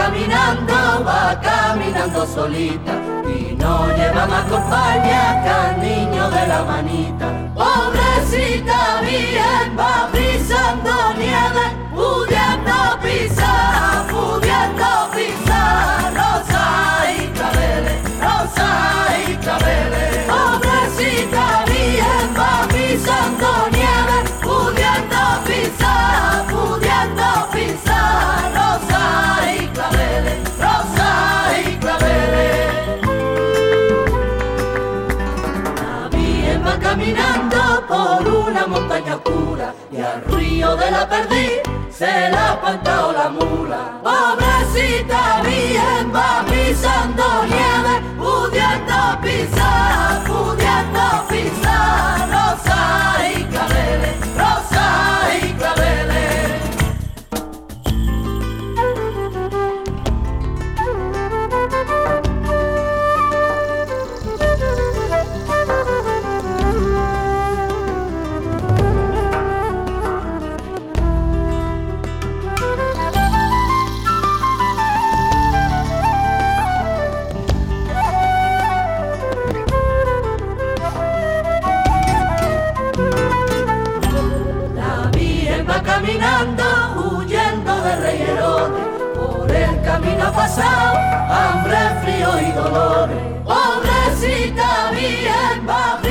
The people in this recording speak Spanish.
va caminando solita y no lleva más compañía que al niño de la manita. Pobrecita bien va pisando nieve, pudiendo pisar, rosa y claveles, rosa y claveles. Pobrecita bien va pisando nieve, pudiendo pisar, rosa y claveles, rosa y claveles. La Virgen va caminando por una montaña oscura y al río de la perdiz se la ha espantado la mula. Pobrecita Virgen va pisando nieve, pudiendo pisar, rosa y claveles, rosa y claveles. Caminando, huyendo de Rey Herodes, por el camino ha pasado hambre, frío y dolores. Pobrecita Virgen va